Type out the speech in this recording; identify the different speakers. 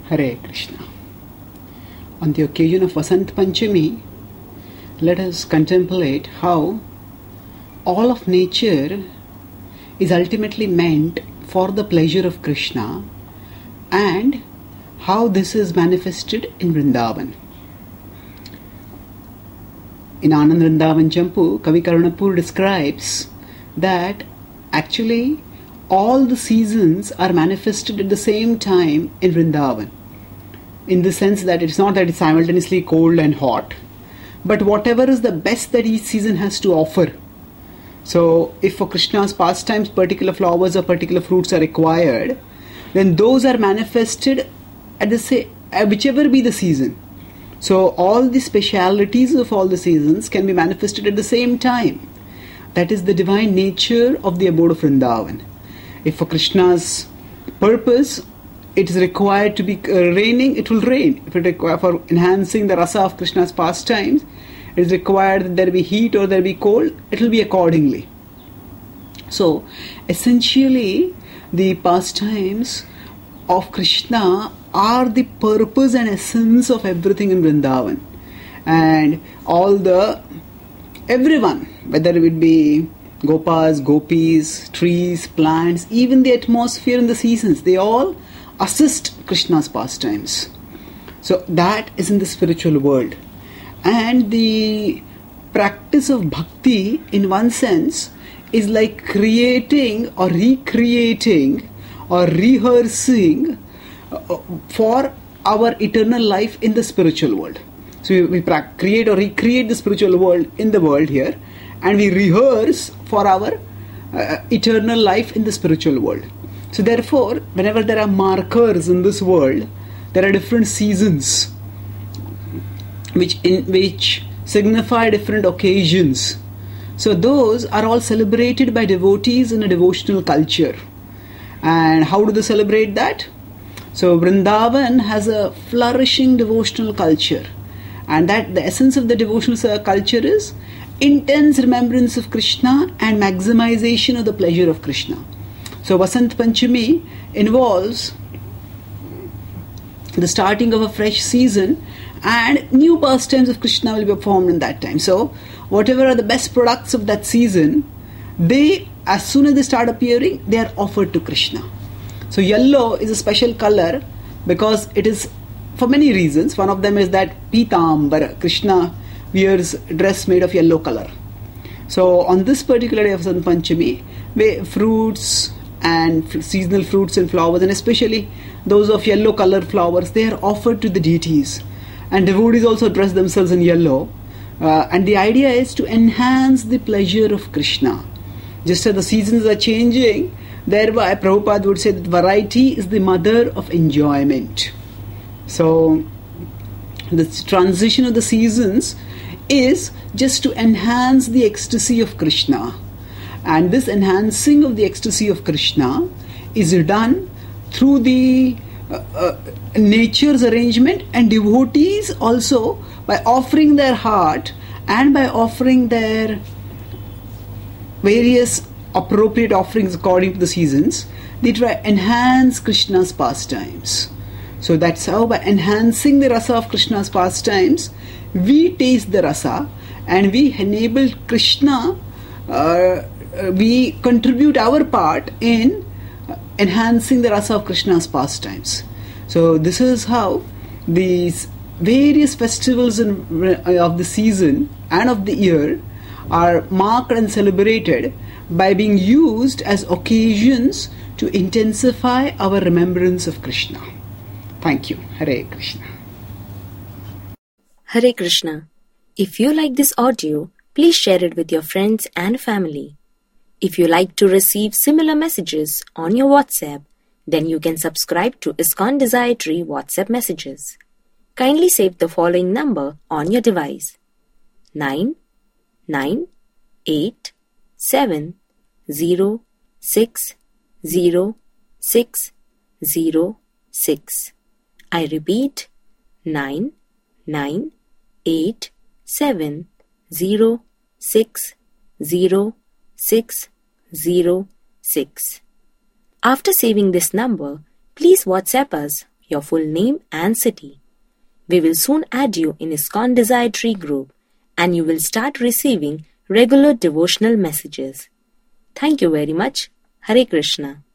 Speaker 1: Hare Krishna. On the occasion of Vasant Panchami, let us contemplate how all of nature is ultimately meant for the pleasure of Krishna and how this is manifested in Vrindavan. In Anand Vrindavan Champu, Kavi Karunapur describes that actually all the seasons are manifested at the same time in Vrindavan, in the sense that it's not that it's simultaneously cold and hot, but whatever is the best that each season has to offer. So if for Krishna's pastimes particular flowers or particular fruits are required, then those are manifested at whichever be the season. So all the specialities of all the seasons can be manifested at the same time. That is the divine nature of the abode of Vrindavan. If for Krishna's purpose it is required to be raining, it will rain. If it requires for enhancing the rasa of Krishna's pastimes, it is required that there be heat or there be cold, it will be accordingly. So essentially the pastimes of Krishna are the purpose and essence of everything in Vrindavan. And everyone, whether it be Gopas, Gopis, trees, plants, even the atmosphere and the seasons, they all assist Krishna's pastimes. So that is in the spiritual world. And the practice of bhakti, in one sense, is like creating or recreating or rehearsing for our eternal life in the spiritual world. So we create or recreate the spiritual world in the world here, and we rehearse for our eternal life in the spiritual world. So therefore, whenever there are markers in this world, there are different seasons which signify different occasions. So those are all celebrated by devotees in a devotional culture. And how do they celebrate that? So Vrindavan has a flourishing devotional culture, and that the essence of the devotional culture is intense remembrance of Krishna and maximization of the pleasure of Krishna. So Vasant Panchami involves the starting of a fresh season, and new pastimes of Krishna will be performed in that time. So whatever are the best products of that season, as soon as they start appearing, they are offered to Krishna. So yellow is a special color because it is for many reasons. One of them is that Pitambara, Krishna wears a dress made of yellow color. So on this particular day of Vasant Panchami, fruits and seasonal fruits and flowers, and especially those of yellow colored flowers, they are offered to the deities. And devotees also dress themselves in yellow. And the idea is to enhance the pleasure of Krishna. Just as the seasons are changing, thereby Prabhupada would say that variety is the mother of enjoyment. So the transition of the seasons is just to enhance the ecstasy of Krishna. And this enhancing of the ecstasy of Krishna is done through the nature's arrangement, and devotees also, by offering their heart and by offering their various appropriate offerings according to the seasons, they try to enhance Krishna's pastimes. So that's how, by enhancing the rasa of Krishna's pastimes, we taste the rasa and we enable Krishna, we contribute our part in enhancing the rasa of Krishna's pastimes. So this is how these various festivals of the season and of the year are marked and celebrated by being used as occasions to intensify our remembrance of Krishna. Thank you. Hare Krishna.
Speaker 2: Hare Krishna. If you like this audio, please share it with your friends and family. If you like to receive similar messages on your WhatsApp, then you can subscribe to ISKCON Desire Tree WhatsApp messages. Kindly save the following number on your device: 9987060606. I repeat, 9987060606. After saving this number, please WhatsApp us your full name and city. We will soon add you in ISKCON Desire Tree group and you will start receiving regular devotional messages. Thank you very much. Hare Krishna.